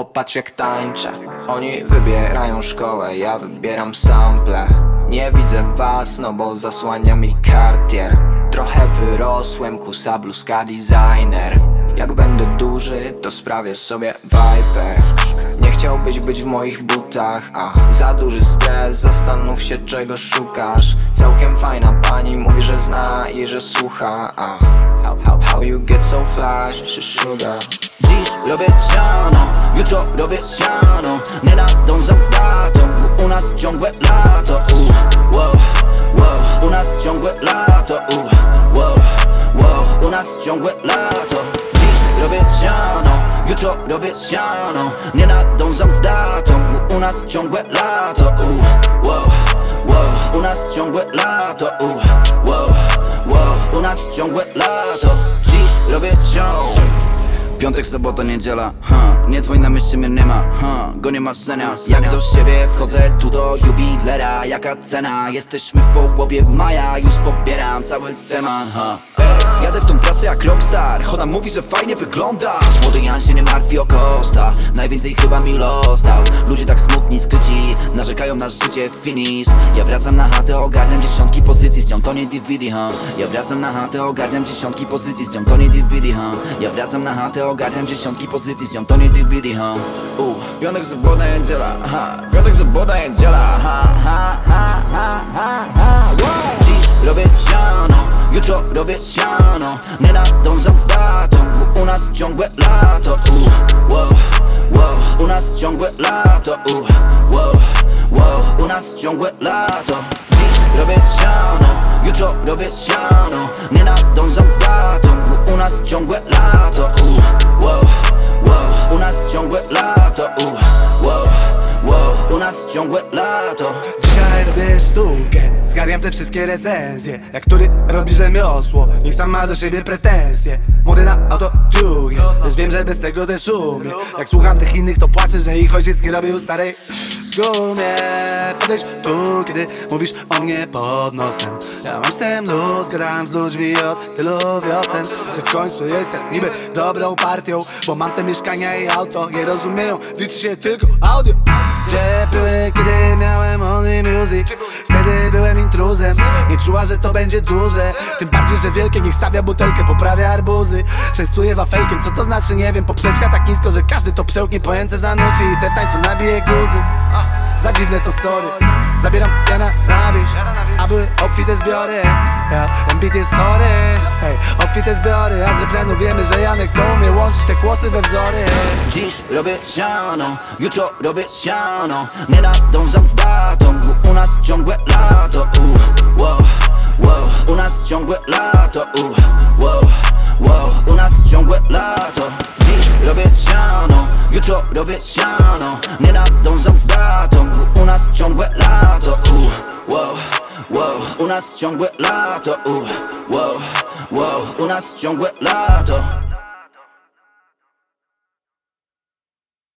Popatrz jak tańczę. Oni wybierają szkołę, ja wybieram sample. Nie widzę was, no bo zasłania mi Cartier. Trochę wyrosłem, kusa, bluzka, designer. Jak będę duży, to sprawię sobie Viper. Nie chciałbyś być w moich butach, a za duży stres, zastanów się czego szukasz. Całkiem fajna pani mówi, że zna i że słucha, a how you get so flash, sugar. Dziś robię siano, jutro robię siano. Nie nadążam z datą, bo u nas ciągłe lato. Wow, wow, u nas ciągłe lato. Wow, wow, u nas ciągłe lato. Dziś robię siano, jutro robię siano. Nie nadążam z datą, bo u nas ciągłe lato. Wow, wow, u nas ciągłe lato. Wow, wow, u nas ciągłe lato. Dziś robię siano. Piątek, sobota, niedziela, nie dzwoń na mieście, mnie nie ma, go nie marzenia. Jak do siebie wchodzę tu do jubilera, jaka cena? Jesteśmy w połowie maja, już pobieram cały temat, Jadę w tą trasę jak rockstar, Hoda mówi, że fajnie wygląda. Młody Jan się nie martwi o koszta, najwięcej chyba mi los dał. Ludzie tak smutni, skryci, narzekają na życie, finish. Ja wracam na chatę, ogarniam dziesiątki pozycji, z nią to nie DVD, Ja wracam na chatę, ogarniam dziesiątki pozycji, z nią to nie DVD, Ja wracam na chatę, ogarniam dziesiątki pozycji, z nią to nie DVD, Piątek, sobota, niedziela, piątek, sobota, niedziela, Dziś robię siano, jutro robię siano. Nie nadążam z datą, bo u nas ciągłe lato. Wow, wow, u nas ciągłe lato. Wow, wow, u nas ciągłe lato. Dziś robię siano, jutro robię siano. Nie nadążam z datą, bo u nas ciągłe lato. Wow, wow, u nas ciągłe lato. Wow, wow, u nas ciągłe lato. Dzisiaj robię sztukę, zgarniam te wszystkie recenzje. Jak który robi rzemiosło, niech sam ma do siebie pretensje. Młody na autotune, też wiem, że bez tego też umie. Jak słucham tych innych, to płaczę, że ich ojciec nie robił starej w gumie. Podejdź tu, kiedy mówisz o mnie pod nosem. Ja mam z tym luz, gadam z ludźmi od tylu wiosen, że w końcu jestem niby dobrą partią, bo mam te mieszkania i auto, nie rozumieją, liczy się tylko audio. Gdzie były, kiedy miałem only music? Wtedy byłem intruzem, nie czuła, że to będzie duże. Tym bardziej, że wielkie, niech stawia butelkę, poprawia arbuzy. Częstuje wafelkiem, co to znaczy, nie wiem. Poprzeczka tak nisko, że każdy to przełknie, pojęce zanuci i se w tańcu nabije guzy. Za dziwne to sorry, zabieram piana na wieś, a były obfite zbiory. Ten beat jest chory, hej, obfite zbiory. A z refrenu wiemy, że Janek to umie łączyć te kłosy we wzory. Dziś robię siano, jutro robię siano. Nie nadążam z datą, bo u nas ciągłe lato. Wow, wow, u nas ciągłe lato. Wow, wow, u nas ciągłe lato. Dziś robię siano, jutro robię siano. Nie nadążam z datą, bo u nas ciągłe lato. Wow, wow, u nas ciągłe lato. Wow, wow, u nas ciągłe lato.